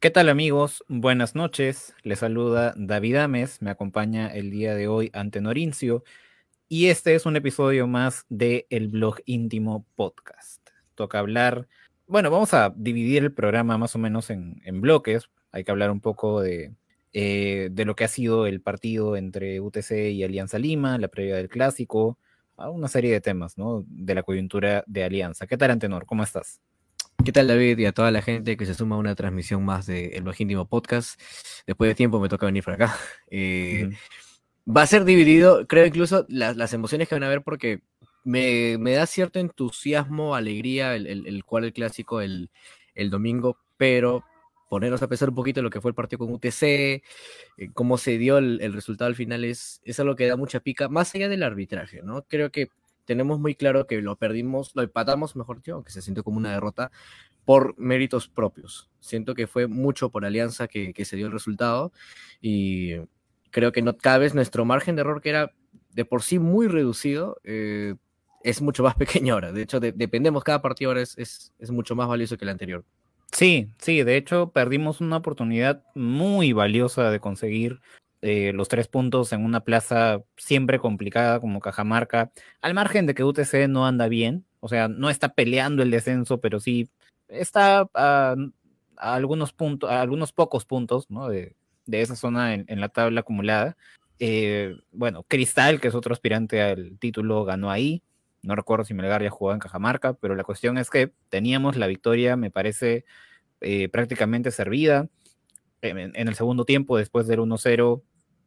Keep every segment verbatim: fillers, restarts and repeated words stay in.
¿Qué tal amigos? Buenas noches. Les saluda David Ames, me acompaña el día de hoy Ante Norincio y este es un episodio más de El Blog Íntimo Podcast. Toca hablar, bueno, vamos a dividir el programa más o menos en, en bloques. Hay que hablar un poco de, eh, de lo que ha sido el partido entre U T C y Alianza Lima, la previa del clásico, a una serie de temas, ¿no? De la coyuntura de Alianza. ¿Qué tal, Antenor? ¿Cómo estás? ¿Qué tal, David? Y a toda la gente que se suma a una transmisión más de El Íntimo Podcast. Después de tiempo me toca venir para acá. Eh, Ujú. va a ser dividido, creo incluso las, las emociones que van a haber porque me, me da cierto entusiasmo, alegría el, el, el jugar el clásico el, el domingo, pero ponernos a pensar un poquito en lo que fue el partido con U T C, eh, cómo se dio el, el resultado al final es, es algo que da mucha pica, más allá del arbitraje, ¿no? Creo que tenemos muy claro que lo perdimos, lo empatamos, mejor dicho, aunque se sintió como una derrota, por méritos propios. Siento que fue mucho por Alianza que, que se dio el resultado y creo que no, cada vez nuestro margen de error, que era de por sí muy reducido, eh, es mucho más pequeño ahora. De hecho, de, dependemos, cada partido ahora es, es, es mucho más valioso que el anterior. Sí, sí, de hecho perdimos una oportunidad muy valiosa de conseguir eh, los tres puntos en una plaza siempre complicada como Cajamarca, al margen de que U T C no anda bien, o sea, no está peleando el descenso, pero sí está a, a algunos puntos, a algunos pocos puntos, ¿no? de, de esa zona en, en la tabla acumulada. Eh, bueno, Cristal, que es otro aspirante al título, ganó ahí. No recuerdo si Melgar ya jugaba en Cajamarca, pero la cuestión es que teníamos la victoria, me parece, eh, prácticamente servida. En, en, el segundo tiempo, después del uno cero,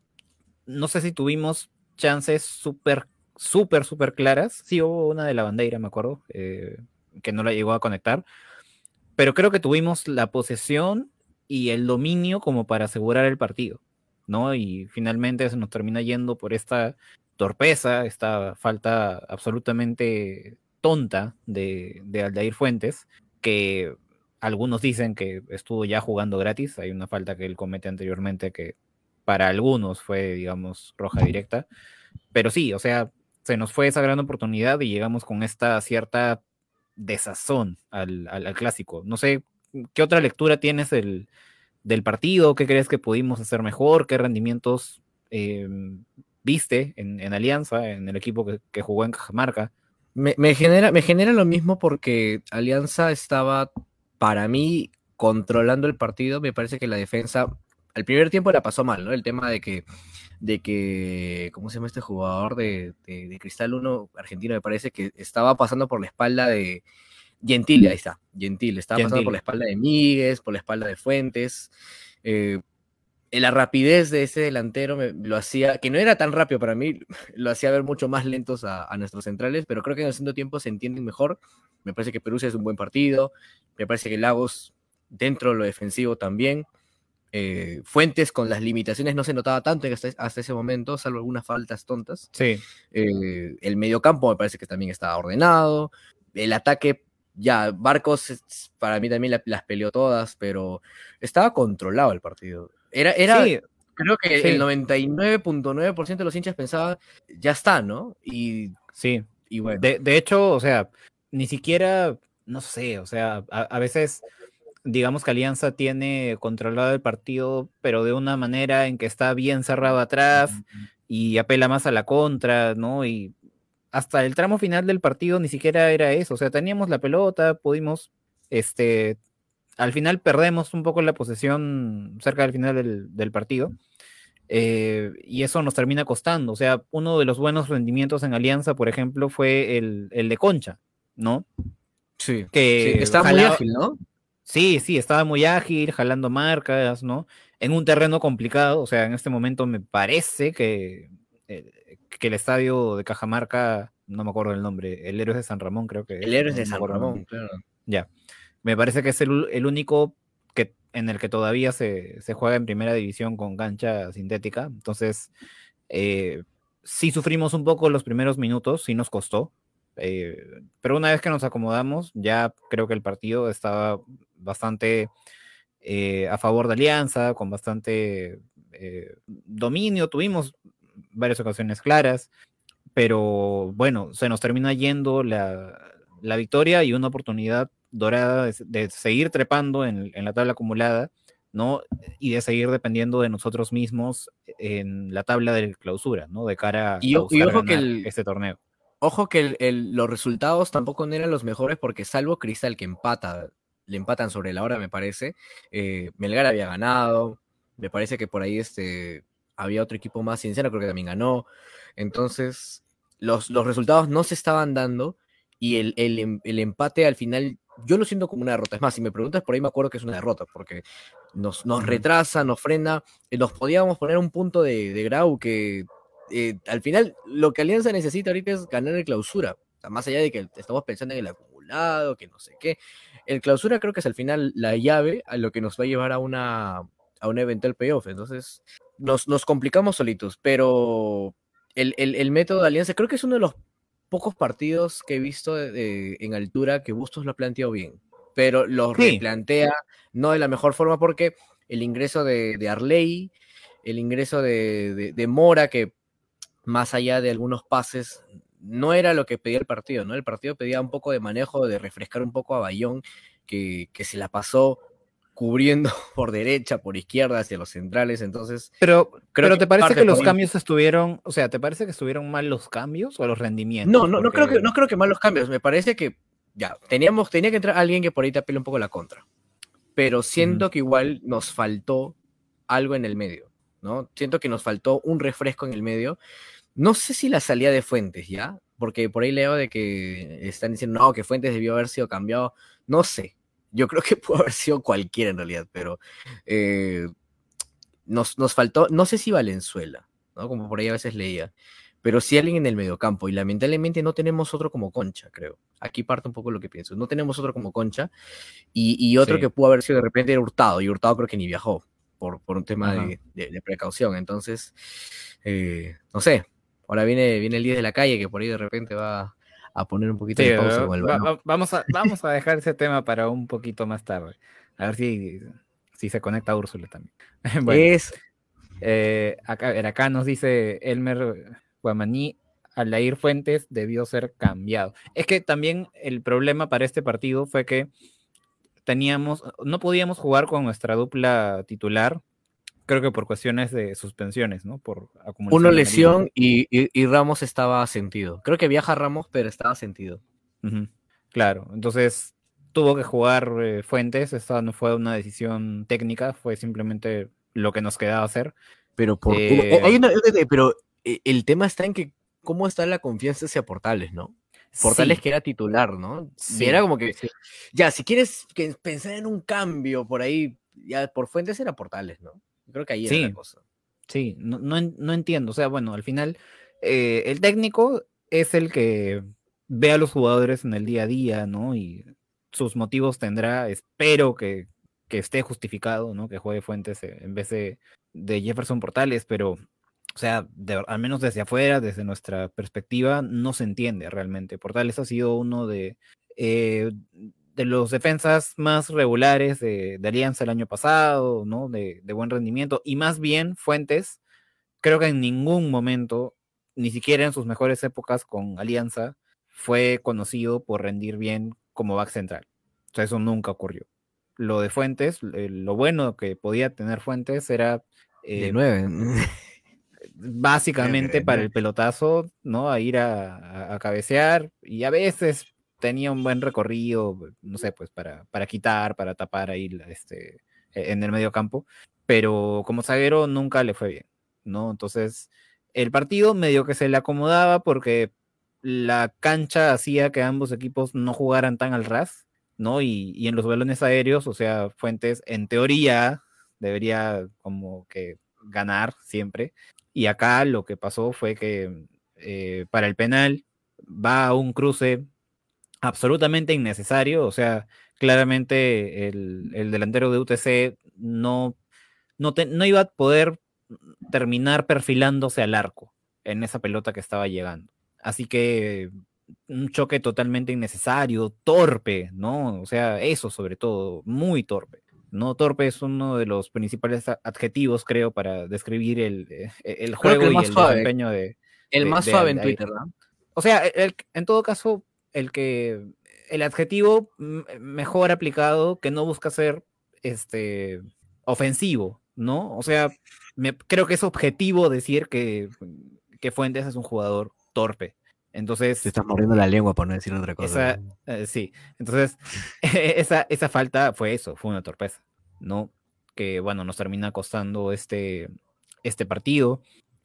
no sé si tuvimos chances súper, súper, súper claras. Sí, hubo una de la bandera, me acuerdo, eh, que no la llegó a conectar, pero creo que tuvimos la posesión y el dominio como para asegurar el partido, ¿no? Y finalmente se nos termina yendo por esta torpeza, esta falta absolutamente tonta de, de Aldair Fuentes, que algunos dicen que estuvo ya jugando gratis. Hay una falta que él comete anteriormente que para algunos fue, digamos, roja directa. Pero sí, o sea, se nos fue esa gran oportunidad y llegamos con esta cierta desazón al, al, al clásico. No sé, ¿qué otra lectura tienes del, del partido? ¿Qué crees que pudimos hacer mejor? ¿Qué rendimientos eh, viste en, en Alianza, en el equipo que, que jugó en Cajamarca? Me, me genera, me genera lo mismo porque Alianza estaba, para mí, controlando el partido. Me parece que la defensa, al primer tiempo la pasó mal, ¿no? El tema de que, de que ¿cómo se llama este jugador de, de, de Cristal uno argentino? Me parece que estaba pasando por la espalda de Gentile, ahí está, Gentile, estaba pasando por la Gentil. espalda de Míguez, por la espalda de Fuentes. Eh, la rapidez de ese delantero me, lo hacía, que no era tan rápido para mí, lo hacía ver mucho más lentos a, a nuestros centrales, pero creo que en el segundo tiempo se entienden mejor. Me parece que Perú es un buen partido, me parece que Lagos dentro de lo defensivo también. Eh, Fuentes con las limitaciones no se notaba tanto hasta, hasta ese momento, salvo algunas faltas tontas. Sí, Eh, el mediocampo me parece que también estaba ordenado. El ataque, ya, Barcos para mí también la, las peleó todas, pero estaba controlado el partido. Era, era sí, creo que el sí, noventa y nueve punto nueve por ciento de los hinchas pensaban, ya está, ¿no? Y, sí. y bueno. De, de hecho, o sea, ni siquiera, no sé, o sea, a, a veces digamos que Alianza tiene controlado el partido, pero de una manera en que está bien cerrado atrás y apela más a la contra, ¿no? Y hasta el tramo final del partido ni siquiera era eso, o sea, teníamos la pelota, pudimos, este, al final perdemos un poco la posesión cerca del final del, del partido. Eh, y eso nos termina costando. O sea, uno de los buenos rendimientos en Alianza, por ejemplo, fue el, el de Concha, ¿no? Sí, sí, Que está muy jalaba, ágil, ¿no? sí, sí, estaba muy ágil, jalando marcas, ¿no? En un terreno complicado, o sea, en este momento me parece que, eh, que el estadio de Cajamarca, no me acuerdo el nombre, el Héroes de San Ramón creo que El es, héroe no, de no me San acuerdo el nombre. Ramón, claro. Ya, me parece que es el, el único que, en el que todavía se, se juega en primera división con cancha sintética, entonces eh, sí sufrimos un poco los primeros minutos, sí nos costó, eh, pero una vez que nos acomodamos, ya creo que el partido estaba bastante eh, a favor de Alianza, con bastante eh, dominio, tuvimos varias ocasiones claras, pero bueno, se nos termina yendo la, la victoria y una oportunidad dorada de, de seguir trepando en, en, la tabla acumulada, ¿no? Y de seguir dependiendo de nosotros mismos en la tabla de clausura, ¿no? De cara Y, a o- y buscar ojo que ganar el, este torneo. ojo que el- el- los resultados tampoco no eran los mejores porque salvo Cristal que empata, le empatan sobre la hora, me parece. eh, Melgar había ganado, me parece que por ahí este, había otro equipo más sincero, creo que también ganó. Entonces, los, los resultados no se estaban dando y el, el em- el empate al final yo lo siento como una derrota. Es más, si me preguntas por ahí me acuerdo que es una derrota porque nos, nos Ujú. retrasa, nos frena, eh, nos podíamos poner un punto de, de Grau que eh, al final lo que Alianza necesita ahorita es ganar el clausura. O sea, más allá de que estamos pensando en el acumulado, que no sé qué. El clausura creo que es al final la llave a lo que nos va a llevar a una a un eventual payoff. Entonces, nos, nos complicamos solitos, pero el, el, el método de Alianza creo que es uno de los pocos partidos que he visto de- de- en altura que Bustos lo ha planteado bien, pero lo Sí, replantea no de la mejor forma porque el ingreso de, de Arley, el ingreso de, de, de Mora, que más allá de algunos pases, no era lo que pedía el partido, ¿no? El partido pedía un poco de manejo, de refrescar un poco a Bayón, que, que se la pasó cubriendo por derecha, por izquierda, hacia los centrales, entonces pero, creo pero que ¿te parece parte que por los ahí. cambios estuvieron, o sea, ¿te parece que estuvieron mal los cambios o los No, rendimientos? no, no creo que, Porque no creo que malos cambios, me parece que ya, teníamos, tenía que entrar alguien que por ahí te apele un poco la contra, pero ujú, siento que igual nos faltó algo en el medio, ¿no? Siento que nos faltó un refresco en el medio. No sé si la salida de Fuentes, ¿ya? Porque por ahí leo de que están diciendo, no, que Fuentes debió haber sido cambiado. No sé. Yo creo que pudo haber sido cualquiera en realidad, pero eh, nos, nos faltó, no sé si Valenzuela, ¿no? Como por ahí a veces leía, pero sí alguien en el mediocampo y lamentablemente no tenemos otro como Concha, creo. Aquí parte un poco lo que pienso. No tenemos otro como Concha y, y otro que sí, pudo haber sido de repente era Hurtado y Hurtado creo que ni viajó por, por un tema ajá. de, de- de precaución. Entonces, eh, no sé. Ahora viene, viene el diez de la calle que por ahí de repente va a poner un poquito Sí, de pausa eh, con el va- balón. va- vamos a, vamos a dejar ese tema para un poquito más tarde. A ver si, si se conecta Úrsula también. Bueno, Es, eh, acá, a ver, acá nos dice Elmer Guamaní, Aldair Fuentes debió ser cambiado. Es que también el problema para este partido fue que teníamos, no podíamos jugar con nuestra dupla titular, creo que por cuestiones de suspensiones, ¿no? Por uno acumulación de amarillas. lesión y, y- y Ramos estaba sentido. Creo que viaja Ramos, pero estaba sentido. Ujú. Claro, entonces tuvo que jugar eh, Fuentes, esta no fue una decisión técnica, fue simplemente lo que nos quedaba hacer. Pero por o- o- Eh, hay una, pero eh, el tema está en que cómo está la confianza hacia Portales, ¿no? Portales sí, que era titular, ¿no? Y era sí, como que, sí, ya, si quieres que pensar en un cambio por ahí, ya por Fuentes era Portales, ¿no? Creo que ahí era la sí, cosa. sí, no, no, en- no entiendo, o sea, bueno, al final eh, el técnico es el que ve a los jugadores en el día a día, ¿no? Y sus motivos tendrá, espero que, que esté justificado, ¿no? Que juegue Fuentes eh, en vez de, de Jefferson Portales, pero, o sea, de- al menos desde afuera, desde nuestra perspectiva, no se entiende realmente. Portales ha sido uno de, eh, de los defensas más regulares de, de Alianza el año pasado, ¿no? De, de buen rendimiento, y más bien Fuentes, creo que en ningún momento, ni siquiera en sus mejores épocas con Alianza, fue conocido por rendir bien como back central. O sea, eso nunca ocurrió. Lo de Fuentes, eh, lo bueno que podía tener Fuentes era De eh, nueve. Creo que básicamente de para nueve. el pelotazo, ¿no? A ir a, a- a cabecear y a veces tenía un buen recorrido, no sé, pues para, para quitar, para tapar ahí la- este, e- en el medio campo, pero como zaguero nunca le fue bien, ¿no? Entonces, el partido medio que se le acomodaba porque la cancha hacía que ambos equipos no jugaran tan al ras, ¿no? Y, y en los balones aéreos, o sea, Fuentes en teoría debería como que ganar siempre, y acá lo que pasó fue que eh, para el penal va a un cruce absolutamente innecesario, o sea, claramente el, el delantero de U T C no, no, te- no iba a poder terminar perfilándose al arco en esa pelota que estaba llegando. Así que un choque totalmente innecesario, torpe, ¿no? O sea, eso sobre todo, muy torpe. No, torpe es uno de los principales a- adjetivos, creo, para describir el, eh, el Creo que juego el y más el suave. desempeño de, El de, más de suave en Aldair. Twitter, ¿no? O sea, el- en todo caso, el que el adjetivo mm, mejor aplicado, que no busca ser este ofensivo, ¿no? O sea, me, creo que es objetivo decir que, que Fuentes es un jugador torpe. Te Entonces, estás mordiendo la lengua por no decir otra cosa. esa, eh, sí, entonces, esa, esa falta fue eso, fue una torpeza, ¿no? Que, bueno, nos termina costando este, este partido.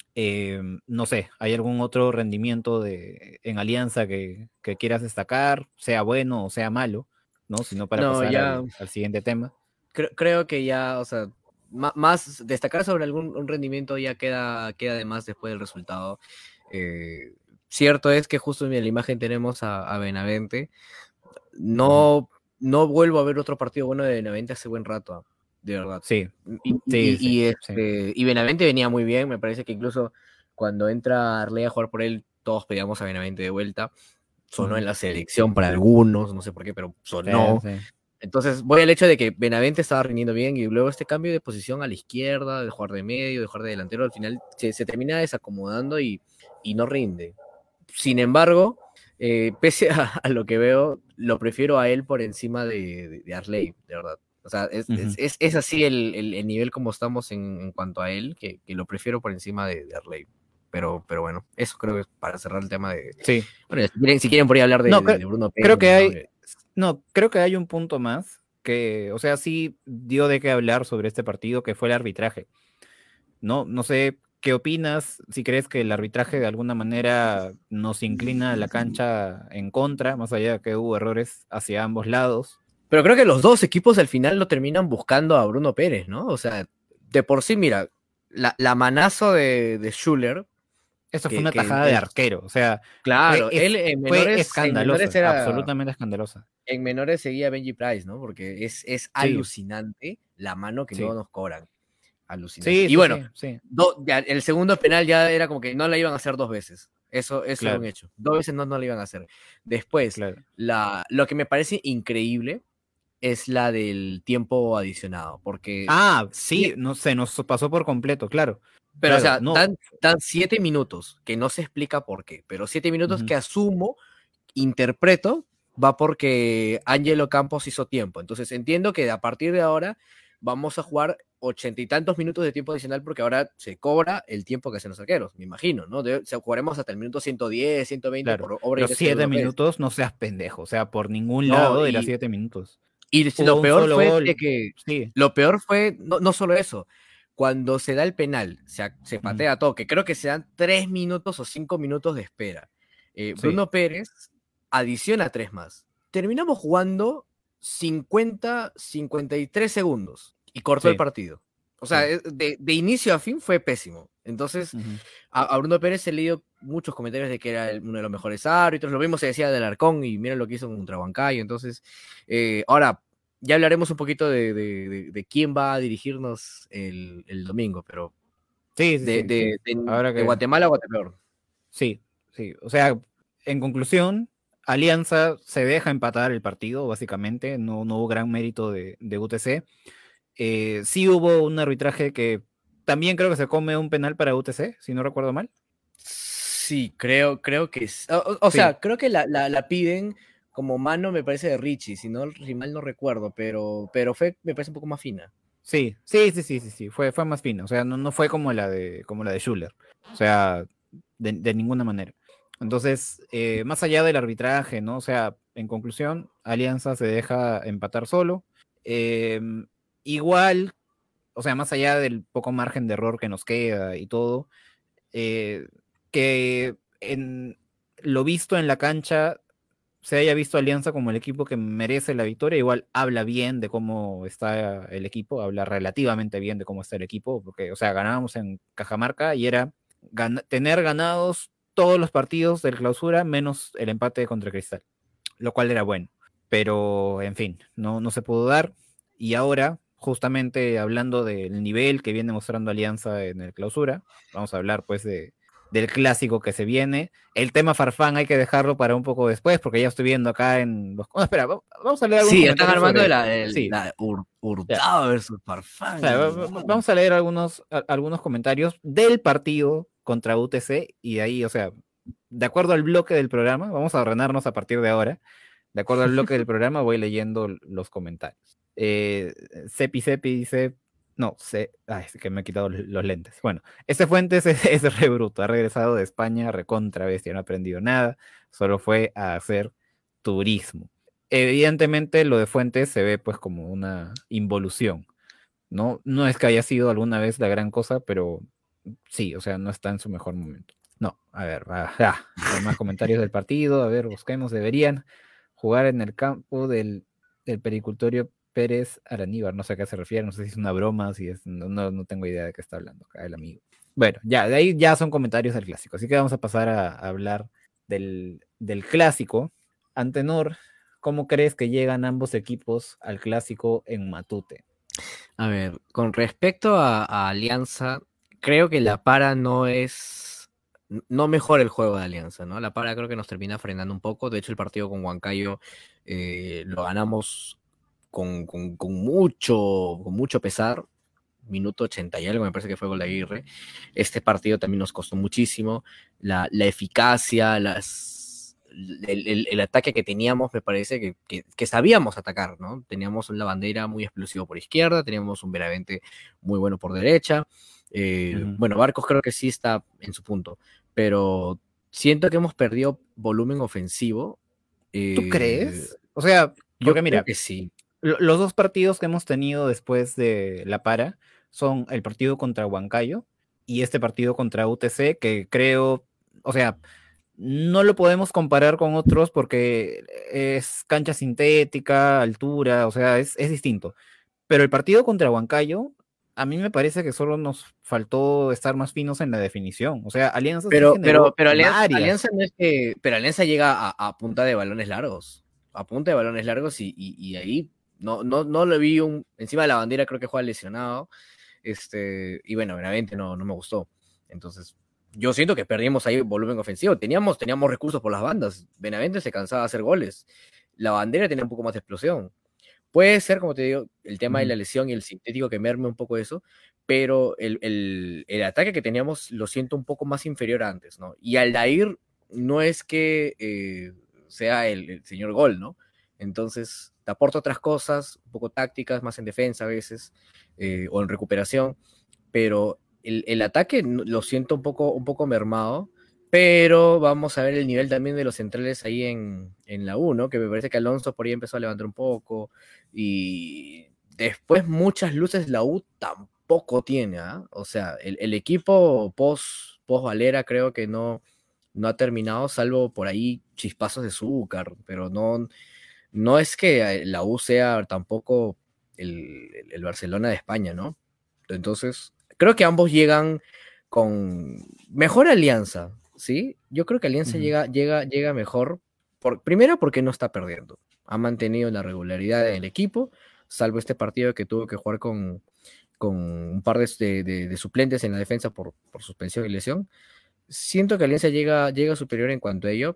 Eh, no sé, ¿hay algún otro rendimiento de, en Alianza que, que quieras destacar, sea bueno o sea malo, ¿no? Sino para No, pasar ya al, al siguiente tema. creo, creo que ya, o sea, ma- más destacar sobre algún un rendimiento ya queda, queda de más después del resultado. Eh, Cierto es que justo en la imagen tenemos a, a Benavente. Ujú. No, no vuelvo a ver otro partido bueno de Benavente hace buen rato, ah, de verdad. Sí, Y, sí, y, sí, y, sí. este, y Benavente venía muy bien, me parece que incluso cuando entra Arley a jugar por él, todos pedíamos a Benavente de vuelta. Sonó en Ujú. la selección para algunos, no sé por qué, pero Sí, sonó. sí. Entonces voy al hecho de que Benavente estaba rindiendo bien y luego este cambio de posición a la izquierda, de jugar de medio, de jugar de delantero, al final se, se termina desacomodando y, y no rinde. Sin embargo, eh, pese a, a, lo que veo, lo prefiero a él por encima de, de, de Arley, de verdad. O sea, es, es, Ujú. es, es así el, el, el, nivel como estamos en, en cuanto a él, que, que, lo prefiero por encima de, de Arley. Pero, pero bueno, eso creo que es para cerrar el tema de... Sí. Bueno, si quieren, si quieren por ahí hablar de, No, de, cre- de Bruno creo Pérez, que ¿no? hay, no, creo que hay un punto más que, o sea, sí dio de qué hablar sobre este partido, que fue el arbitraje. No, no sé qué opinas, si crees que el arbitraje de alguna manera nos inclina a la cancha en contra, más allá de que hubo errores hacia ambos lados. Pero creo que los dos equipos al final lo terminan buscando a Bruno Pérez, ¿no? O sea, de por sí, mira, la, la manazo de, de Schuller, Eso fue que, una que tajada de es, arquero, o sea, fue, claro, él es, en fue menores, en menores escandalosa, era, absolutamente escandalosa. en menores seguía a Benji Price, ¿no? Porque es, es Sí, alucinante la mano que no sí, nos cobran. Alucinante. sí, Y sí, bueno, sí, sí, do, ya, el segundo penal ya era como que no la iban a hacer dos veces. Eso, eso era un claro, hecho. Dos veces no, no la iban a hacer. Después, claro. la, lo que me parece increíble es la del tiempo adicionado, porque... Ah, Sí, sí, no se nos pasó por completo, claro, pero, o claro, sea, no. dan, dan siete minutos, que no se explica por qué, pero siete minutos Ujú. que asumo, interpreto, va porque Angelo Campos hizo tiempo. Entonces entiendo que a partir de ahora vamos a jugar ochenta y tantos minutos de tiempo adicional porque ahora se cobra el tiempo que hacen los arqueros, me imagino, ¿no? De, o sea, jugaremos hasta el minuto ciento diez, ciento veinte Claro, por obra y pero gracia de siete Bruno Pérez. minutos, no seas pendejo, o sea, por ningún No, lado era y, siete minutos. y Hubo lo un peor solo fue de gol, que, sí. lo peor fue, no, no solo eso, cuando se da el penal, se, se Ujú. patea todo, que creo que se dan tres minutos o cinco minutos de espera. Eh, Sí, Bruno Pérez adiciona tres más. Terminamos jugando cincuenta, cincuenta y tres segundos y cortó el sí, partido. O sea, sí. eh, de, de inicio a fin fue pésimo. Entonces, Ujú. a, a Bruno Pérez he leído muchos comentarios de que era el- uno de los mejores árbitros. Lo mismo se decía del Arcón y mira lo que hizo contra Huancayo. Entonces, eh, ahora ya hablaremos un poquito de, de, de, de quién va a dirigirnos el, el domingo, pero Sí, sí, de, sí, sí. de, de, Ahora de que, Guatemala a Guatepeor. sí, sí. O sea, en conclusión, Alianza se deja empatar el partido, básicamente. No, no hubo gran mérito de, de U T C. Eh, sí hubo un arbitraje que también creo que se come un penal para U T C, si no recuerdo mal. Sí, creo, creo que es. O, o- o Sí, sea, creo que la, la, la piden como mano, me parece, de Richie, si, no, si mal no recuerdo, pero, pero fue, me parece un poco más fina. sí, sí, sí, sí, sí, sí. Fue, fue más fino. O sea, no, no fue como la de, como la de Schuller. O sea, de, de ninguna manera. Entonces, eh, más allá del arbitraje, ¿no? O sea, en conclusión, Alianza se deja empatar solo. Eh, igual, o sea, más allá del poco margen de error que nos queda y todo, eh, que en lo visto en la cancha se haya visto Alianza como el equipo que merece la victoria, igual habla bien de cómo está el equipo, habla relativamente bien de cómo está el equipo, porque, o sea, ganábamos en Cajamarca y era gan tener ganados todos los partidos del clausura menos el empate contra Cristal, lo cual era bueno, pero en fin, no, no se pudo dar y ahora, justamente hablando del nivel que viene mostrando Alianza en el clausura, vamos a hablar pues de del clásico que se viene. El tema Farfán hay que dejarlo para un poco después, porque ya estoy viendo acá en los... Oh, espera, vamos a leer algunos Sí, están comentarios armando de sobre... la, de Sí, la Hur- ya. Hurtado versus O Farfán. sea, va- va- No. vamos a leer algunos, a- algunos comentarios del partido contra U T C y de ahí, o sea, de acuerdo al bloque del programa, vamos a ordenarnos a partir de ahora. De acuerdo al bloque del programa voy leyendo los comentarios. Eh, Cepi Cepi dice, No, sé. Ay, es que me he quitado los los lentes. Bueno, este Fuentes es, es re bruto. Ha regresado de España, recontra bestia, no ha aprendido nada. Solo fue a hacer turismo. Evidentemente, lo de Fuentes se ve pues como una involución, ¿no? No es que haya sido alguna vez la gran cosa, pero sí, o sea, no está en su mejor momento. No, a ver, va, ah, hay más comentarios del partido. A ver, busquemos. Deberían jugar en el campo del, del Pericultorio Pérez Araníbar. No sé a qué se refiere, no sé si es una broma, si es. No, no, no tengo idea de qué está hablando acá el amigo. Bueno, ya, de ahí ya son comentarios del clásico. Así que vamos a pasar a, a hablar del, del clásico. Antenor, ¿cómo crees que llegan ambos equipos al clásico en Matute? A ver, con respecto a, a Alianza, creo que la para no es, no mejora el juego de Alianza, ¿no? La para creo que nos termina frenando un poco. De hecho, el partido con Huancayo eh, lo ganamos con, con, con mucho, con mucho pesar. Minuto ochenta y algo, me parece que fue gol de Aguirre. Este partido también nos costó muchísimo. La, la eficacia, las, el, el, el, ataque que teníamos, me parece que, que, que, sabíamos atacar, ¿no? Teníamos una bandera muy explosivo por izquierda, teníamos un Benavente muy bueno por derecha. Eh, uh -huh. Bueno, Barcos creo que sí está en su punto, pero siento que hemos perdido volumen ofensivo. Eh, ¿Tú crees? O sea, porque yo mira, creo que sí. Los dos partidos que hemos tenido después de la para son el partido contra Huancayo y este partido contra U T C, que creo, o sea, no lo podemos comparar con otros porque es cancha sintética, altura, o sea, es, es distinto. Pero el partido contra Huancayo, a mí me parece que solo nos faltó estar más finos en la definición. O sea, Alianza pero, sí generó pero, pero Alianza, varias. Alianza no es que, pero Alianza llega a, a punta de balones largos. A punta de balones largos y, y, y ahí no, no, no lo vi un, encima de la bandera, creo que juega lesionado. Este, y bueno, Benavente no, no me gustó. Entonces, yo siento que perdimos ahí volumen ofensivo. Teníamos, teníamos recursos por las bandas. Benavente se cansaba de hacer goles. La bandera tenía un poco más de explosión. Puede ser, como te digo, el tema uh-huh. de la lesión y el sintético que merme un poco eso, pero el, el, el ataque que teníamos lo siento un poco más inferior a antes, ¿no? Y Aldair no es que eh, sea el, el señor gol, ¿no? Entonces, te aporta otras cosas, un poco tácticas, más en defensa a veces, eh, o en recuperación, pero el, el ataque lo siento un poco, un poco mermado, pero vamos a ver el nivel también de los centrales ahí en, en la U, ¿no? Que me parece que Alonso por ahí empezó a levantar un poco, y después muchas luces la U tampoco tiene, ¿eh? O sea, el, el equipo post, post Valera creo que no, no ha terminado, salvo por ahí chispazos de Zúcar, pero no, no es que la U sea tampoco el, el Barcelona de España, ¿no? Entonces, creo que ambos llegan con mejor alianza, ¿sí? Yo creo que Alianza uh-huh. llega, llega, llega mejor, por, primero porque no está perdiendo, ha mantenido la regularidad del equipo, salvo este partido que tuvo que jugar con, con un par de, de, de suplentes en la defensa por, por suspensión y lesión. Siento que Alianza llega, llega superior en cuanto a ello,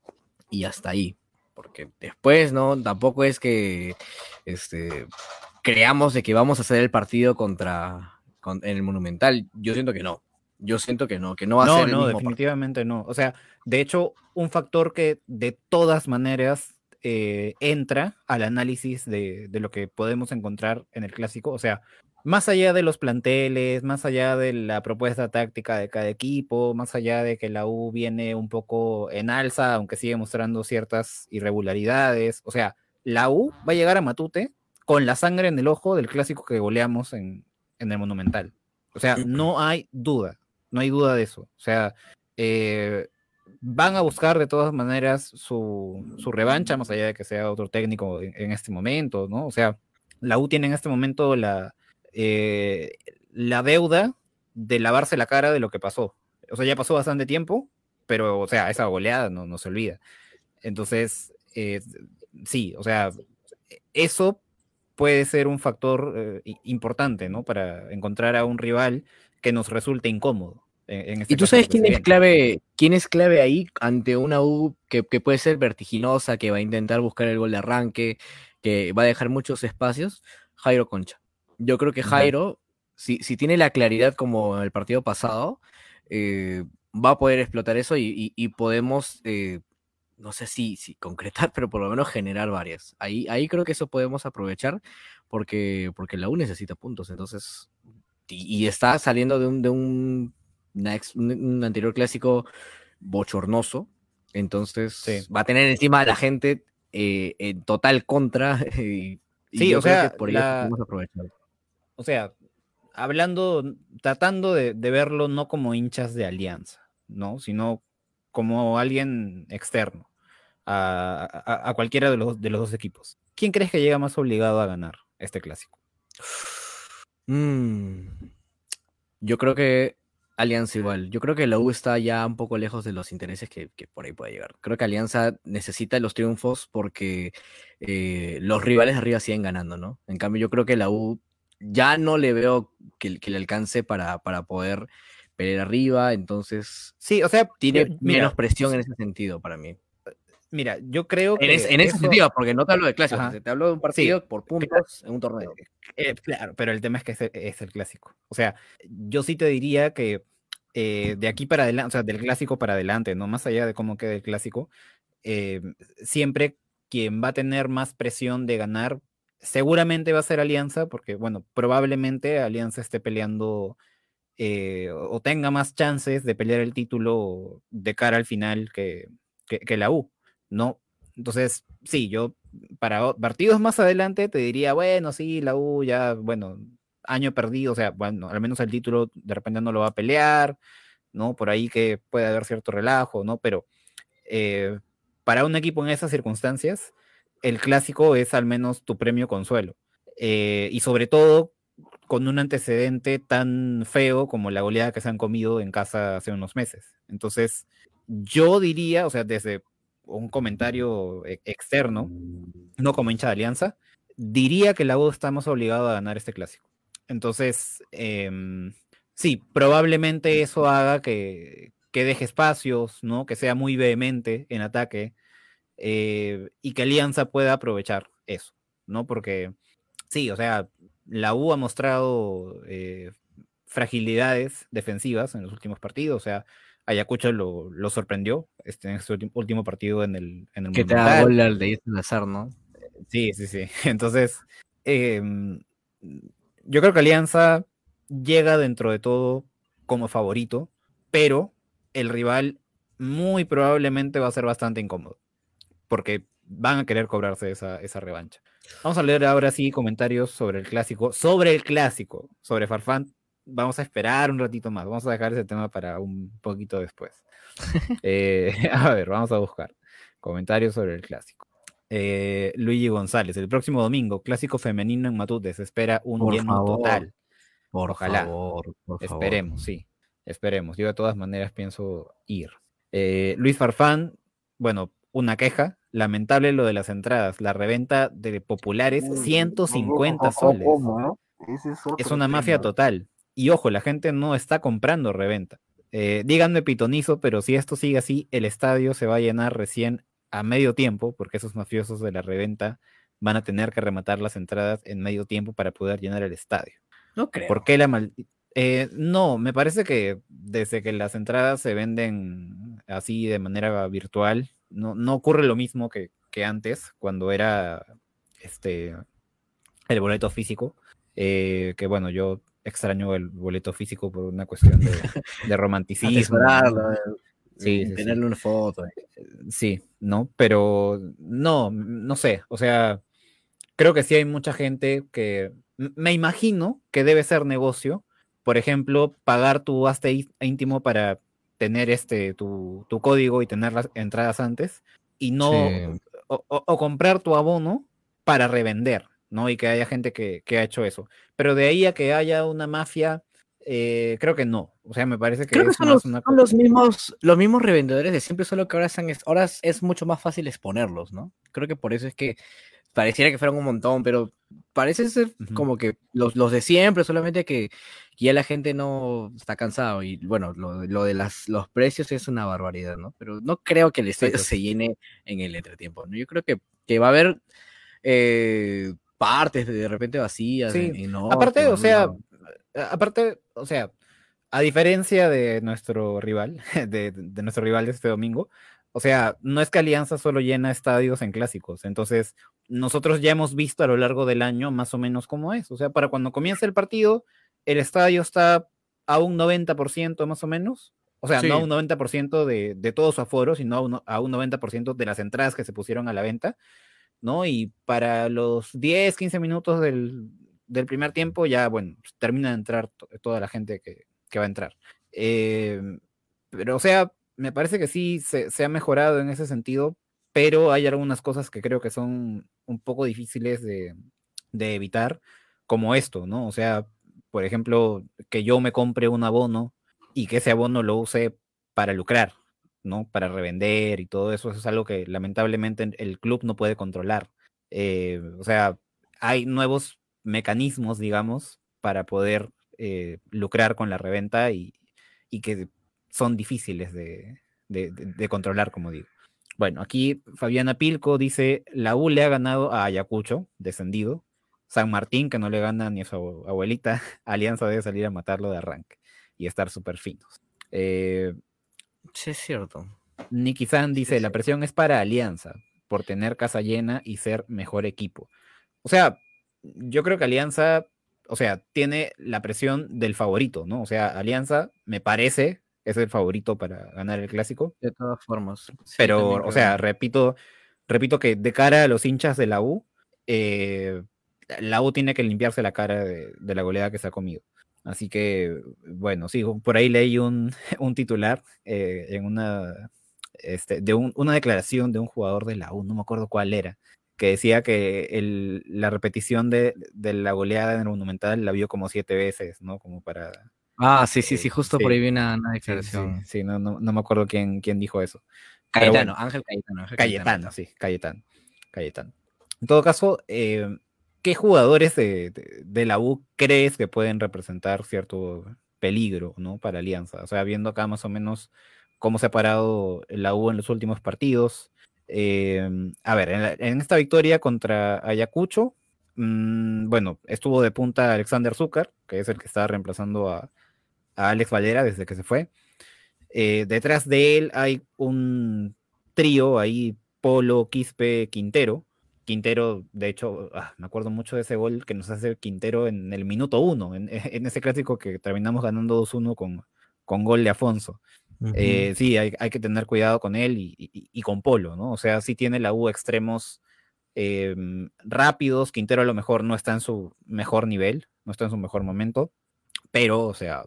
y hasta ahí, porque después, ¿no? Tampoco es que este, creamos de que vamos a hacer el partido contra, con, en el Monumental. Yo siento que no. Yo siento que no, que no va no, a ser el no, mismo definitivamente partido. No. O sea, de hecho, un factor que de todas maneras eh, entra al análisis de, de lo que podemos encontrar en el clásico, o sea, más allá de los planteles, más allá de la propuesta táctica de cada equipo, más allá de que la U viene un poco en alza, aunque sigue mostrando ciertas irregularidades, o sea, la U va a llegar a Matute con la sangre en el ojo del clásico que goleamos en, en el Monumental. O sea, no hay duda. No hay duda de eso. O sea, eh, van a buscar de todas maneras su, su revancha, más allá de que sea otro técnico en, en este momento, ¿no? O sea, la U tiene en este momento la, eh, la deuda de lavarse la cara de lo que pasó. O sea, ya pasó bastante tiempo, pero, o sea, esa goleada no, no se olvida. Entonces, eh, sí, o sea, eso puede ser un factor eh, importante, ¿no? Para encontrar a un rival que nos resulte incómodo. En, en este ¿Y tú sabes quién es clave, quién es clave ahí ante una U que, que puede ser vertiginosa, que va a intentar buscar el gol de arranque, que va a dejar muchos espacios? Jairo Concha. Yo creo que Jairo, uh-huh. si, si tiene la claridad como el partido pasado, eh, va a poder explotar eso y, y, y podemos, eh, no sé si, si concretar, pero por lo menos generar varias. Ahí, ahí creo que eso podemos aprovechar porque, porque la U necesita puntos, entonces y, y está saliendo de un, de un, una ex- un, un anterior clásico bochornoso, entonces Sí. va a tener encima a la gente eh, en total contra y, y Sí, yo o creo que sea, por ello la, podemos aprovechar. o sea, hablando, tratando de, de verlo no como hinchas de Alianza, ¿no? Sino como alguien externo a, a- a cualquiera de los, de los dos equipos. ¿Quién crees que llega más obligado a ganar este clásico? Mm, yo creo que Alianza igual. Yo creo que la U está ya un poco lejos de los intereses que, que por ahí puede llegar. Creo que Alianza necesita los triunfos porque eh, los rivales de arriba siguen ganando, ¿no? En cambio, yo creo que la U ya no le veo que, que le alcance para, para poder pelear arriba, entonces Sí, o sea, yo- tiene menos mira, presión en ese sentido para mí. mira, yo creo En, es- que en ese eso, sentido, porque no te hablo de clásicos, ajá, te hablo de un sí, partido por cla- puntos en un torneo. eh, claro, pero el tema es que es el, es el clásico. O sea, yo sí te diría que eh, de aquí para adelante, o sea, del clásico para adelante, no más allá de cómo quede el clásico, eh, siempre quien va a tener más presión de ganar, seguramente va a ser Alianza, porque, bueno, probablemente Alianza esté peleando eh, o o tenga más chances de pelear el título de cara al final que, que, que la U, ¿no? Entonces, sí, yo para o- partidos más adelante te diría, bueno, sí, la U ya, bueno, año perdido, o sea, bueno, al menos el título de repente no lo va a pelear, ¿no? Por ahí que puede haber cierto relajo, ¿no? Pero eh, para un equipo en esas circunstancias, el clásico es al menos tu premio consuelo. Eh, y sobre todo con un antecedente tan feo como la goleada que se han comido en casa hace unos meses. Entonces, yo diría, o sea, desde un comentario e- externo, no como hincha de Alianza, diría que la U estamos obligados a ganar este clásico. Entonces, em, sí, probablemente eso haga que, que deje espacios, ¿no? Que sea muy vehemente en ataque eh, y que Alianza pueda aprovechar eso, ¿no? Porque sí, o sea, la U ha mostrado eh, fragilidades defensivas en los últimos partidos, o sea, Ayacucho lo, lo sorprendió este, en este ulti- último partido en el, en el Que te da Monumental. gol al de Ethan Hazard, ¿no? Sí, sí, sí. Entonces, em, yo creo que Alianza llega dentro de todo como favorito, pero el rival muy probablemente va a ser bastante incómodo, porque van a querer cobrarse esa, esa revancha. Vamos a leer ahora sí comentarios sobre el clásico, sobre el clásico, sobre Farfán. Vamos a esperar un ratito más, vamos a dejar ese tema para un poquito después. Eh, a ver, vamos a buscar comentarios sobre el clásico. Eh, Luigi González, el próximo domingo, clásico femenino en Matute, se espera un Por lleno favor, total. por Ojalá, favor, por favor. esperemos, sí, esperemos. Yo de todas maneras pienso ir. Eh, Luis Farfán, bueno, una queja, lamentable lo de las entradas, la reventa de populares, Mm, ciento Tampoco cincuenta sacó soles. cómo, ¿no? Ese es Es otro una mafia tema. total. Y ojo, la gente no está comprando reventa. Eh, díganme pitonizo, pero si esto sigue así, el estadio se va a llenar recién a medio tiempo, porque esos mafiosos de la reventa van a tener que rematar las entradas en medio tiempo para poder llenar el estadio. No ¿Por creo. qué la mal... Eh, no, me parece que desde que las entradas se venden así de manera virtual, no, no ocurre lo mismo que, que antes, cuando era este el boleto físico. Eh, que bueno, yo extraño el boleto físico por una cuestión de, de romanticismo, ¿no? Atesorarlo, Sí, eh, sí, sí. tenerle una foto. Sí, ¿no? Pero no, no sé, o sea, creo que sí hay mucha gente que m- me imagino que debe ser negocio, por ejemplo, pagar tu Aste í- íntimo para tener este tu, tu código y tener las entradas antes, y no, Sí. o, o- o comprar tu abono para revender, ¿no? Y que haya gente que, que ha hecho eso. Pero de ahí a que haya una mafia, eh, creo que no. O sea, me parece Creo que que es son los, más una son cosa. los mismos, los mismos revendedores de siempre, solo que ahora, están, ahora es mucho más fácil exponerlos, ¿no? Creo que por eso es que pareciera que fueron un montón, pero parece ser Ujú. como que los, los de siempre, solamente que ya la gente no está cansado. Y bueno, lo, lo de las, los precios es una barbaridad, ¿no? Pero no creo que el Sí, estadio se pues. llene en el entretiempo, ¿no? Yo creo que, que va a haber eh, partes de repente vacías en, Sí. en norte Aparte, o o algún sea, lado. a- aparte, o sea, a diferencia de nuestro rival, de, de nuestro rival de este domingo, o sea, no es que Alianza solo llena estadios en clásicos, entonces nosotros ya hemos visto a lo largo del año más o menos cómo es, o sea, para cuando comienza el partido, el estadio está a un noventa por ciento más o menos. O sea, Sí. no a un noventa por ciento de, de todo su aforo, sino a un, a un noventa por ciento de las entradas que se pusieron a la venta, ¿no? Y para los diez, quince minutos del, del primer tiempo ya, bueno, pues, termina de entrar to- toda la gente que, que va a entrar. Eh, pero, o sea, me parece que sí se, se ha mejorado en ese sentido, pero hay algunas cosas que creo que son un poco difíciles de, de evitar, como esto, ¿no? O sea, por ejemplo, que yo me compre un abono y que ese abono lo use para lucrar, ¿no? Para revender y todo eso, eso es algo que lamentablemente el club no puede controlar. Eh, o sea, hay nuevos mecanismos, digamos, para poder eh, lucrar con la reventa y, y que son difíciles de, de, de, de controlar, como digo. Bueno, aquí Fabiana Pilco dice, la U le ha ganado a Ayacucho, descendido. San Martín, que no le gana ni a su abuelita. Alianza debe salir a matarlo de arranque y estar súper finos. Eh, Sí, es cierto. Nicky San Sí, dice, es la cierto. presión es para Alianza, por tener casa llena y ser mejor equipo. O sea, yo creo que Alianza, o sea, tiene la presión del favorito, ¿no? O sea, Alianza, me parece, es el favorito para ganar el clásico, De todas formas. Sí, pero, también o creo lo sea, mismo. repito, repito que de cara a los hinchas de la U, eh, la U tiene que limpiarse la cara de, de la goleada que se ha comido. Así que, bueno, sí, por ahí leí un, un titular eh, en una, este, de un- una declaración de un jugador de la U, no me acuerdo cuál era, que decía que el, la repetición de, de la goleada en el Monumental la vio como siete veces, ¿no? Como para... Ah, sí, sí, eh, sí, justo por ahí sí, vi una, una sí, sí, sí, declaración. sí, no, no, no me acuerdo quién, quién dijo eso. Pero Cayetano, bueno, Ángel Cayetano, Ángel Cayetano Cayetano, era. sí, Cayetano, Cayetano. En todo caso, eh, ¿qué jugadores de, de- de la U crees que pueden representar cierto peligro, ¿no? Para Alianza? O sea, viendo acá más o menos cómo se ha parado la U en los últimos partidos. Eh, a ver, en, la- en esta victoria contra Ayacucho, mm, bueno, estuvo de punta Alexander Zúcar, que es el que está reemplazando a, a Alex Valera desde que se fue. Eh, detrás de él hay un trío ahí, Polo, Quispe, Quintero. Quintero, de hecho, ah, me acuerdo mucho de ese gol que nos hace Quintero en el minuto uno, en, en ese clásico que terminamos ganando dos uno con, con gol de Afonso. Ujú. Eh, sí, hay, hay que tener cuidado con él y, y- y con Polo, ¿no? O sea, sí tiene la U extremos eh, rápidos. Quintero a lo mejor no está en su mejor nivel, no está en su mejor momento, pero, o sea,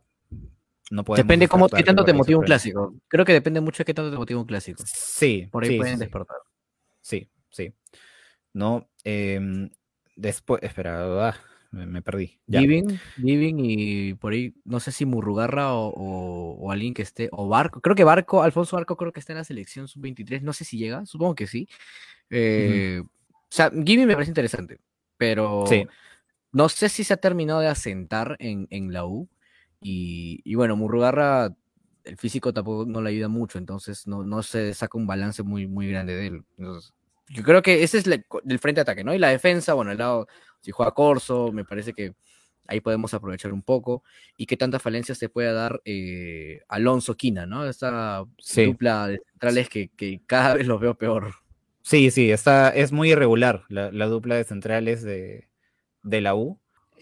no podemos Depende cómo, qué descartar que tanto por te ahí motiva un sorprenda. clásico. Creo que depende mucho de qué tanto te motiva un clásico. Sí, Por ahí sí, sí, pueden sí, despertar. sí, sí, ¿no? Em, después, espera, ah, me, me perdí, ya. Giving, Giving y por ahí, no sé si Murrugarra o, o, o alguien que esté, o Barco, creo que Barco, Alfonso Barco creo que está en la selección sub veintitrés, no sé si llega, supongo que sí. Ujú. Eh, o sea, Giving me parece interesante, pero Sí, no sé si se ha terminado de asentar en, en la U. Y, y bueno, Murrugarra, el físico tampoco no le ayuda mucho, entonces no, no se saca un balance muy, muy grande de él. Entonces, yo creo que ese es la- el frente de ataque, ¿no? Y la defensa, bueno, el lado, si juega Corso, me parece que ahí podemos aprovechar un poco. Y qué tantas falencias se puede dar eh, Alonso Quina, ¿no? Esta sí, dupla de centrales que, que cada vez los veo peor. sí, sí, está, es muy irregular la, la dupla de centrales de, de la U.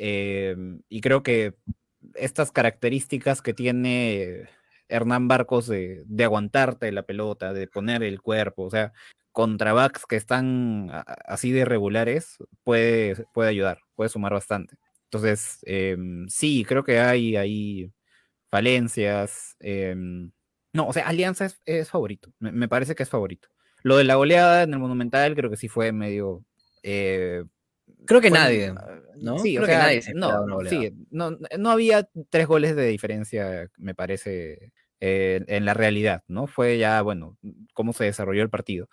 Em, y creo que estas características que tiene Hernán Barcos de, de aguantarte la pelota, de poner el cuerpo, o sea, contra backs que están a- así de regulares, puede, puede ayudar, puede sumar bastante. Entonces, em, sí, creo que hay ahí falencias. em, no, o sea, Alianza es, es favorito, me, me parece que es favorito. Lo de la goleada en el Monumental creo que sí fue medio... eh, Creo que fue, nadie, ¿no? sí, o Creo que sea, nadie se esperaba no, una goleada. sí, no, no había tres goles de diferencia, me parece, eh, en la realidad, ¿no? Fue ya, bueno, cómo se desarrolló el partido,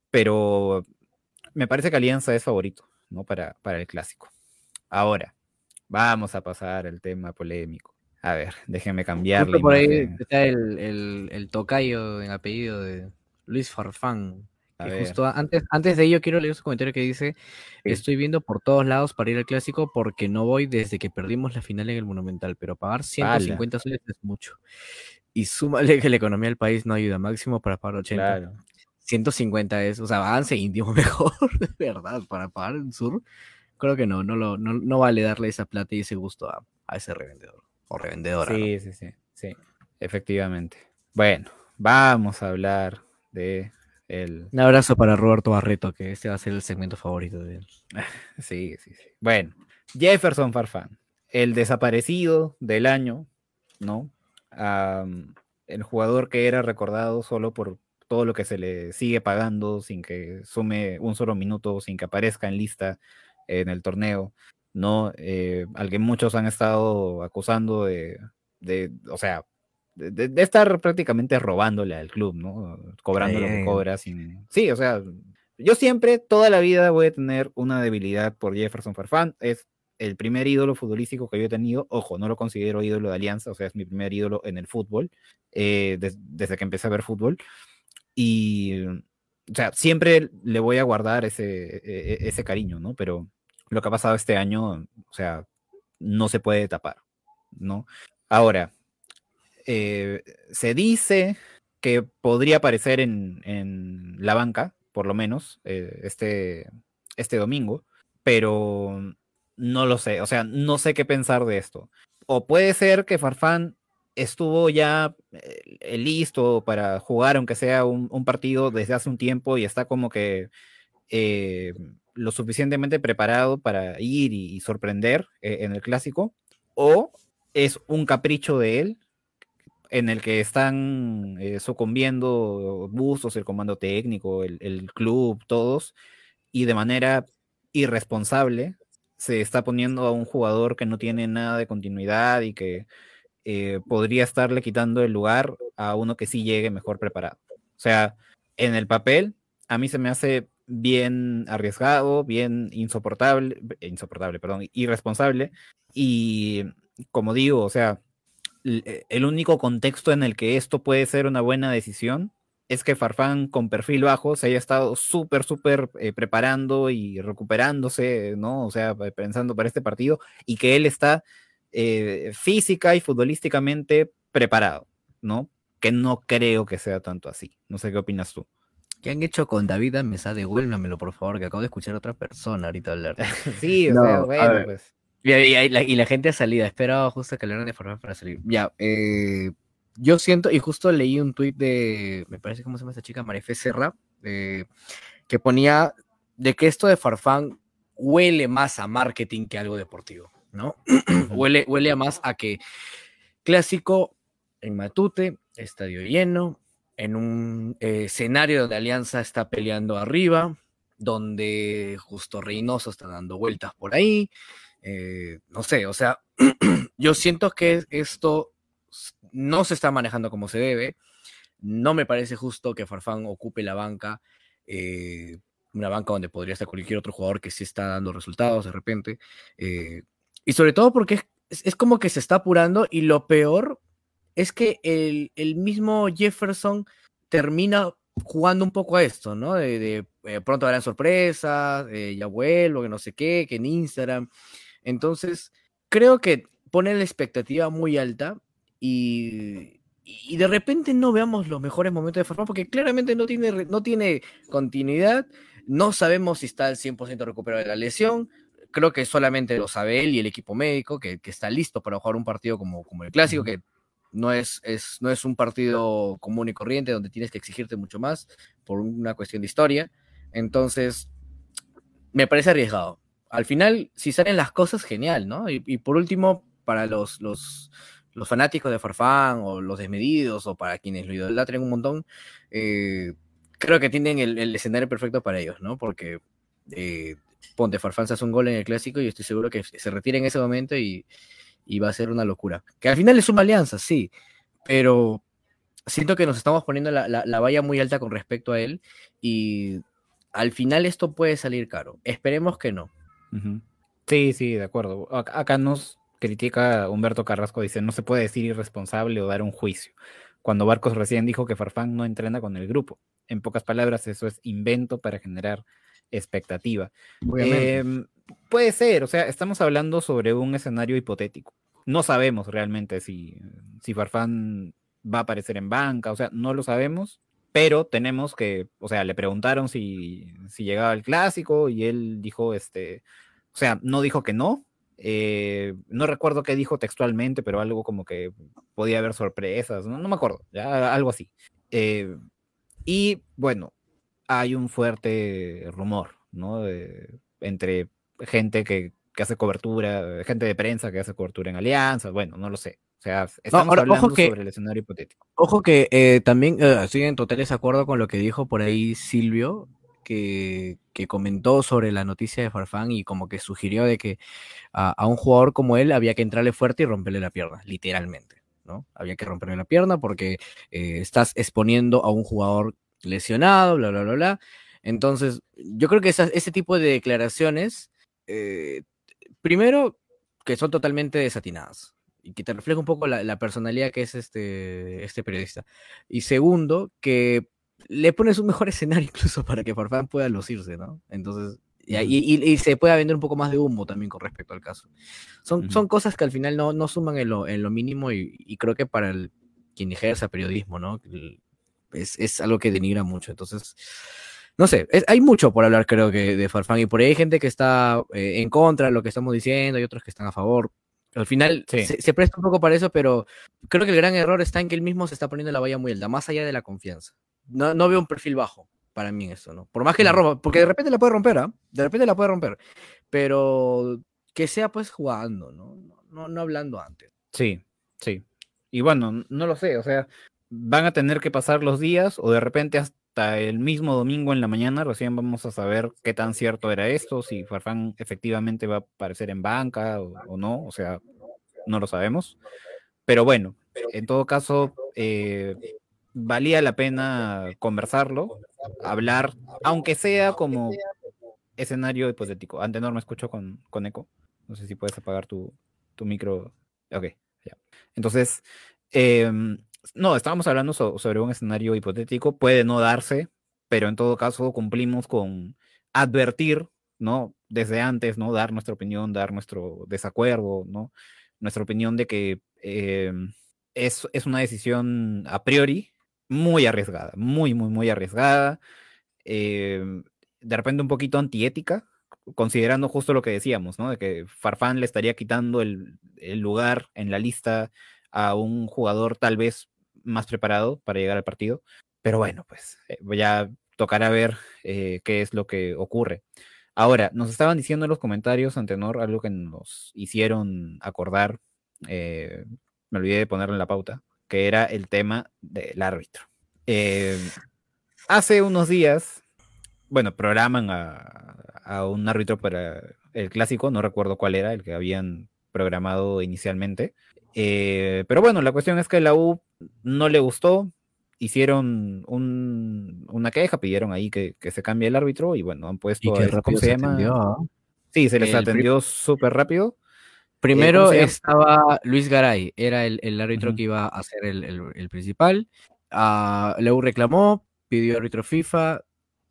pero me parece que Alianza es favorito, ¿no? Para, para el clásico. Ahora, vamos a pasar al tema polémico. A ver, déjenme cambiar la Justo por ahí imagen. está el, el, el tocayo en apellido de Luis Farfán, A que ver, justo antes, antes de ello quiero leer su comentario que dice, sí. estoy viendo por todos lados para ir al clásico porque no voy desde que perdimos la final en el Monumental, pero pagar ciento Pala, cincuenta soles es mucho. Y súmale que la economía del país no ayuda, máximo para pagar ochenta. claro. Ciento cincuenta es, o sea, avance íntimo mejor, de verdad, para pagar el sur. Creo que no, no, lo, no, no vale darle esa plata y ese gusto a, a ese revendedor o revendedora, ¿no? Sí, sí, sí, sí, efectivamente. Bueno, vamos a hablar de el... Un abrazo para Roberto Barreto, que este va a ser el segmento favorito de él. Sí, sí, sí. Bueno, Jefferson Farfán, el desaparecido del año, ¿no? Am, el jugador que era recordado solo por todo lo que se le sigue pagando sin que sume un solo minuto, sin que aparezca en lista en el torneo, ¿no? Eh, al que muchos han estado acusando de, de o sea, de, de- de estar prácticamente robándole al club, ¿no? Cobrando lo que Eh, cobra sin... Sí, o sea, yo siempre, toda la vida voy a tener una debilidad por Jefferson Farfán. Es el primer ídolo futbolístico que yo he tenido. Ojo, no lo considero ídolo de Alianza, o sea, es mi primer ídolo en el fútbol, eh, des- desde que empecé a ver fútbol. Y, o sea, siempre le voy a guardar ese, e- e- ese cariño, ¿no? Pero lo que ha pasado este año, o sea, no se puede tapar, ¿no? Ahora, eh, se dice que podría aparecer en, en la banca, por lo menos, eh, este, este domingo, pero no lo sé, o sea, no sé qué pensar de esto. O puede ser que Farfán estuvo ya eh, listo para jugar, aunque sea un, un partido desde hace un tiempo y está como que eh, lo suficientemente preparado para ir y, y sorprender eh, en el clásico, o es un capricho de él en el que están eh, sucumbiendo Bustos, el comando técnico, el, el club, todos, y de manera irresponsable se está poniendo a un jugador que no tiene nada de continuidad y que eh, podría estarle quitando el lugar a uno que sí llegue mejor preparado. O sea, en el papel, a mí se me hace bien arriesgado, bien insoportable, insoportable, perdón, irresponsable, y como digo, o sea, eh, el único contexto en el que esto puede ser una buena decisión es que Farfán con perfil bajo se haya estado súper, súper eh, preparando y recuperándose, ¿no? O sea, pensando para este partido y que él está eh, física y futbolísticamente preparado, ¿no? Que no creo que sea tanto así. No sé qué opinas tú. ¿Qué han hecho con David Mesa? Devuélvamelo, por favor, que acabo de escuchar a otra persona ahorita hablar. Sí, o sea, No, a bueno, ver. pues. Y, y- y la, y la gente ha salido, esperaba justo que le hablaran de forma para salir. Ya, eh, yo siento, y justo leí un tuit de, me parece, ¿cómo se llama esta chica? Marife Serra, eh, que ponía de que esto de Farfán huele más a marketing que algo deportivo, ¿no? Ujú. huele, huele a más a que clásico en Matute, estadio lleno, en un eh, escenario donde Alianza está peleando arriba, donde justo Reynoso está dando vueltas por ahí. Eh, no sé, o sea, yo siento que esto no se está manejando como se debe. No me parece justo que Farfán ocupe la banca, eh, una banca donde podría estar cualquier otro jugador que sí está dando resultados de repente. Eh, y sobre todo porque es, es, es, como que se está apurando y lo peor es que el, el mismo Jefferson termina jugando un poco a esto, ¿no? De, de eh, pronto habrán sorpresas, eh, ya vuelvo, que no sé qué, que en Instagram. Entonces, creo que pone la expectativa muy alta y, y de repente no veamos los mejores momentos de Farfán porque claramente no tiene, no tiene continuidad, no sabemos si está al cien por ciento recuperado de la lesión, creo que solamente lo sabe él y el equipo médico, que, que está listo para jugar un partido como, como el Clásico, Ujú. que no es, es, no es un partido común y corriente donde tienes que exigirte mucho más por una cuestión de historia. Entonces, me parece arriesgado. Al final, si salen las cosas, genial, ¿no? Y, y por último, para los, los, los, fanáticos de Farfán o los desmedidos o para quienes lo idolatren un montón, eh, creo que tienen el, el, escenario perfecto para ellos, ¿no? Porque eh, ponte, Farfán se hace un gol en el Clásico y estoy seguro que se retira en ese momento y, y va a ser una locura. Que al final es una alianza, sí, pero siento que nos estamos poniendo la, la, la valla muy alta con respecto a él y al final esto puede salir caro. Esperemos que no. Ujú. Sí, sí, de acuerdo. Ac- Acá nos critica Humberto Carrasco, dice, no se puede decir irresponsable o dar un juicio. Cuando Barcos recién dijo que Farfán no entrena con el grupo. En pocas palabras, eso es invento para generar expectativa. Obviamente. Em, puede ser, o sea, estamos hablando sobre un escenario hipotético. No sabemos realmente si, si Farfán va a aparecer en banca, o sea, no lo sabemos, pero tenemos que, o sea, le preguntaron si, si llegaba el clásico y él dijo, este, o sea, no dijo que no, Eh, no recuerdo qué dijo textualmente, pero algo como que podía haber sorpresas, no, no me acuerdo, ya, algo así. Eh, y bueno, hay un fuerte rumor, ¿no? De- entre gente que, que hace cobertura, gente de prensa que hace cobertura en alianzas, bueno, no lo sé. O sea, No, estamos ahora, ojo hablando que, sobre el escenario hipotético. ojo que eh, también eh, estoy en total desacuerdo con lo que dijo por ahí Silvio, que, que comentó sobre la noticia de Farfán y como que sugirió de que a, a un jugador como él había que entrarle fuerte y romperle la pierna, literalmente, ¿no? Había que romperle la pierna porque eh, estás exponiendo a un jugador lesionado, bla, bla, bla, bla. Entonces, yo creo que esas, ese tipo de declaraciones, eh, primero, que son totalmente desatinadas y que te refleja un poco la, la personalidad que es este, este periodista. Y segundo, que le pones un mejor escenario incluso para que Farfán pueda lucirse, ¿no? Entonces, y, Ujú, y, y se pueda vender un poco más de humo también con respecto al caso. Son, ujú. son cosas que al final no, no suman en lo, en lo mínimo y, y creo que para el, quien ejerza periodismo, ¿no? Es, es algo que denigra mucho. Entonces, no sé, es, hay mucho por hablar creo que de Farfán y por ahí hay gente que está eh, en contra de lo que estamos diciendo y otros que están a favor. Al final Sí, se, se presta un poco para eso, pero creo que el gran error está en que él mismo se está poniendo la valla muy alta, más allá de la confianza. No, no veo un perfil bajo para mí en eso, ¿no? Por más que la ujú. rompa, porque de repente la puede romper, ¿ah? De repente la puede romper, pero que sea pues jugando, ¿no? No, no, no hablando antes. Sí, sí. Y bueno, n- no lo sé, o sea, van a tener que pasar los días o de repente hasta el mismo domingo en la mañana recién vamos a saber qué tan cierto era esto, si Farfán efectivamente va a aparecer en banca o, o no, o sea, no lo sabemos. Pero bueno, en todo caso, eh, valía la pena conversarlo, hablar, aunque sea como escenario hipotético. Antenor, me escucho con, con eco. No sé si puedes apagar tu, tu micro. Ok, ya. Entonces, em, no, estábamos hablando so- sobre un escenario hipotético. Puede no darse, pero en todo caso cumplimos con advertir, ¿no? Desde antes, ¿no? Dar nuestra opinión, dar nuestro desacuerdo, ¿no? Nuestra opinión de que em, es, es una decisión a priori muy arriesgada, muy, muy, muy arriesgada. em, de repente un poquito antiética, considerando justo lo que decíamos, ¿no? De que Farfán le estaría quitando el, el lugar en la lista a un jugador tal vez más preparado para llegar al partido. Pero bueno, pues eh, ya tocará ver eh, qué es lo que ocurre. Ahora, nos estaban diciendo en los comentarios, Antenor, algo que nos hicieron acordar, eh, me olvidé de ponerlo en la pauta, que era el tema del árbitro. Eh, hace unos días bueno, programan a, a un árbitro para el clásico, no recuerdo cuál era, el que habían programado inicialmente. Eh, pero bueno, la cuestión es que la U no le gustó, hicieron un- una queja, pidieron ahí que, que se cambie el árbitro y bueno, han Y puesto a qué este, ¿cómo rápido se se llama? atendió, ¿ah? Sí, se les El, pri- atendió súper rápido. Eh, ¿cómo Primero se llama? estaba Luis Garay, era el, el árbitro Ujú, que iba a ser el, el- el principal. Ah, la U reclamó, pidió árbitro FIFA,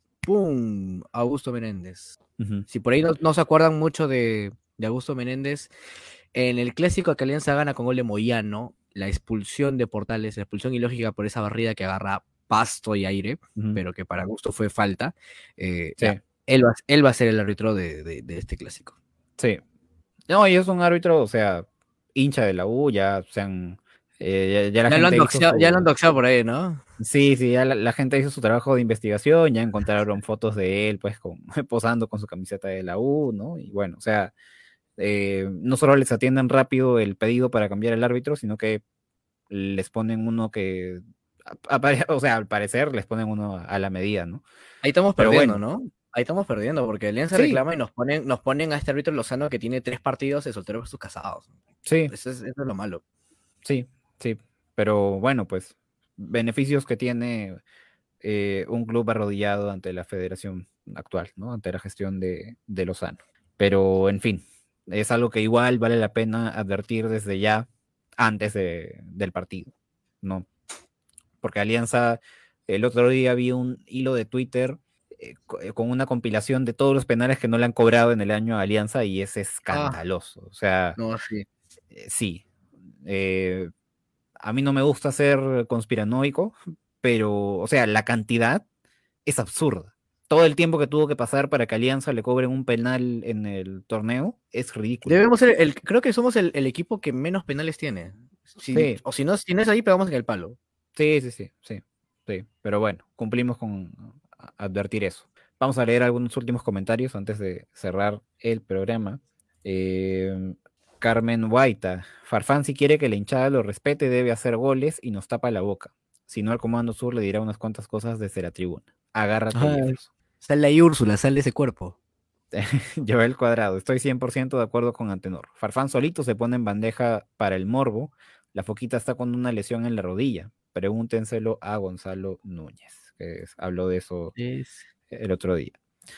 ¡pum! Augusto Menéndez. ujú, Si por ahí no, no se acuerdan mucho de, de Augusto Menéndez, en el clásico que Alianza gana con gol de Moyano, la expulsión de Portales, la expulsión ilógica por esa barrida que agarra pasto y aire, ujú. pero que para Augusto fue falta, eh, ya, Sí, él va, él va a ser el árbitro de, de de este clásico. sí. No, y es un árbitro, o sea, hincha de la U, ya sean, eh, ya, ya la Ya lo han gente hizo doxeado, ya lo han su, doxeado por ahí, ¿no? sí, sí, ya la, la gente hizo su trabajo de investigación, ya encontraron fotos de él, pues, con, posando con su camiseta de la U, ¿no? Y bueno, o sea, eh, no solo les atienden rápido el pedido para cambiar el árbitro, sino que les ponen uno que, a- a- o sea, al parecer les ponen uno a la medida, ¿no? Ahí estamos Pero perdiendo, bueno, ¿no? Ahí estamos perdiendo, porque Alianza sí, reclama y nos ponen, nos ponen a este árbitro Lozano que tiene tres partidos de soltero versus casados. sí, Eso es, eso es lo malo. sí, sí, pero bueno, pues, beneficios que tiene eh, un club arrodillado ante la federación actual, ¿no? Ante la gestión de, de Lozano. Pero, en fin, es algo que igual vale la pena advertir desde ya, antes de, del partido, ¿no? Porque Alianza, el otro día vi un hilo de Twitter eh, co- eh, con una compilación de todos los penales que no le han cobrado en el año a Alianza y es Ah, escandaloso. O sea, no, sí. eh, sí. Eh, a mí no me gusta ser conspiranoico, pero, o sea, la cantidad es absurda. todo el tiempo que tuvo que pasar para que Alianza le cobren un penal en el torneo es ridículo. Debemos ser el, creo que somos el, el equipo que menos penales tiene. Si, Sí. O si no, si no es ahí, pegamos en el palo. Sí, sí, sí, sí, sí. Pero bueno, cumplimos con advertir eso. Vamos a leer algunos últimos comentarios antes de cerrar el programa. Eh, Carmen Guaita. Farfán, si quiere que la hinchada lo respete, debe hacer goles y nos tapa la boca. Si no, el Comando Sur le dirá unas cuantas cosas desde la tribuna. Agárrate, Ay, Jefferson. sale ahí Úrsula, sale de ese cuerpo. Lleva el cuadrado. Estoy cien por ciento de acuerdo con Antenor. Farfán solito se pone en bandeja para el morbo. La foquita está con una lesión en la rodilla. Pregúntenselo a Gonzalo Núñez, que es- habló de eso Es... el otro día.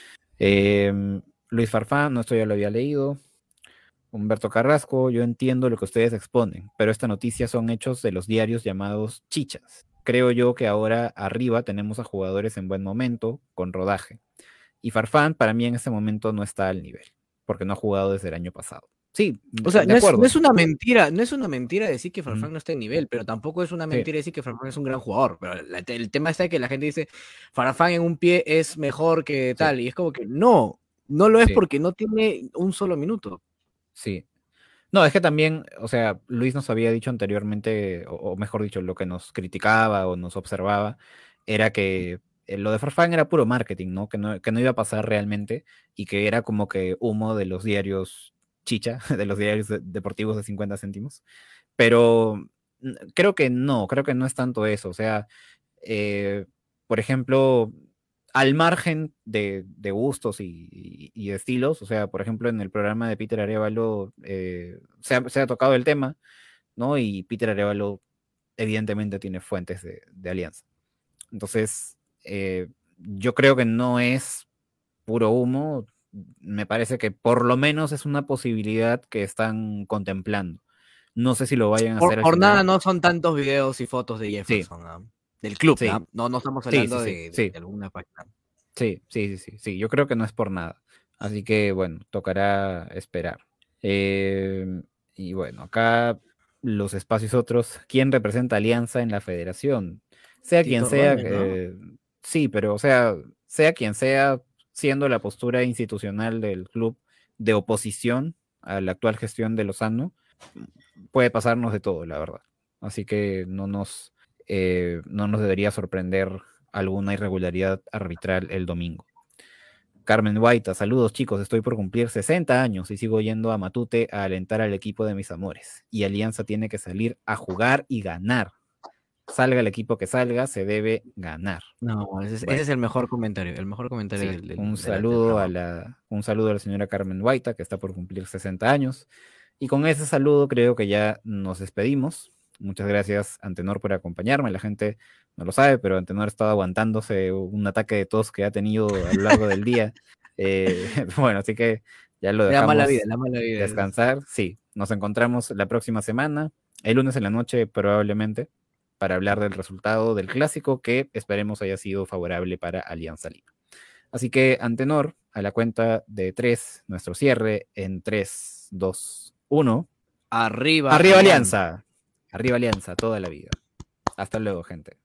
Eh, Luis Farfán, no, esto ya lo había leído. Humberto Carrasco, yo entiendo lo que ustedes exponen, pero esta noticia son hechos de los diarios llamados chichas. Creo yo que ahora arriba tenemos a jugadores en buen momento, con rodaje. Y Farfán, para mí en este momento no está al nivel, porque no ha jugado desde el año pasado. Sí, O sea, de no es, acuerdo. no es una mentira, no es una mentira decir que Farfán Ujú. no está en nivel, pero tampoco es una Sí. mentira decir que Farfán es un gran jugador. Pero la- el tema está que la gente dice, Farfán en un pie es mejor que tal, y es como que no, no lo es Sí. porque no tiene un solo minuto. Sí. No, es que también, o sea, Luis nos había dicho anteriormente, o, o mejor dicho, lo que nos criticaba o nos observaba, era que eh, lo de Farfán era puro marketing, ¿no? Que no, que no iba a pasar realmente y que era como que humo de los diarios chicha, de los diarios de- deportivos de cincuenta céntimos. Pero mm, creo que no, creo que no es tanto eso. O sea, eh, por ejemplo, al margen de, de gustos y, y- y de estilos, o sea, por ejemplo, en el programa de Peter Arevalo eh, se ha, se ha tocado el tema, ¿no? Y Peter Arevalo evidentemente tiene fuentes de, de Alianza. Entonces, eh, yo creo que no es puro humo, me parece que por lo menos es una posibilidad que están contemplando. No sé si lo vayan a Por, hacer al por nada final. no son tantos videos y fotos de Sí, Jefferson, ¿ah? Del club, sí, ¿ah? No, no estamos sí, sí, hablando sí, de, de- sí, de alguna página. sí, sí, sí, sí, sí, yo creo que no es por nada. Así que bueno, tocará esperar. Eh, y bueno, acá los espacios otros. ¿Quién representa Alianza en la federación? Sea quien Tito sea, Robles, ¿no? eh, sí, pero o sea, sea quien sea, siendo la postura institucional del club de oposición a la actual gestión de Lozano, puede pasarnos de todo, la verdad. Así que no nos, eh, no nos debería sorprender alguna irregularidad arbitral el domingo. Carmen Guaita, saludos chicos, estoy por cumplir sesenta años y sigo yendo a Matute a alentar al equipo de mis amores. Y Alianza tiene que salir a jugar y ganar. Salga el equipo que salga, se debe ganar. No, ese es, ese Bueno, es el mejor comentario, el mejor comentario sí, del, del, un de la- del saludo a programa. la, un saludo a la señora Carmen Guaita, que está por cumplir sesenta años. Y con ese saludo creo que ya nos despedimos. Muchas gracias, Antenor, por acompañarme. La gente no lo sabe, pero Antenor estaba aguantándose un ataque de tos que ha tenido a lo largo del día. Eh, bueno, así que ya lo La mala vida, dejamos la mala vida. es- descansar. Sí, nos encontramos la próxima semana, el lunes en la noche probablemente, para hablar del resultado del clásico que esperemos haya sido favorable para Alianza Lima. Así que, Antenor, a la cuenta de tres, nuestro cierre en tres, dos, uno. Arriba, Arriba Alianza. Alianza. Arriba Alianza, toda la vida. Hasta luego, gente.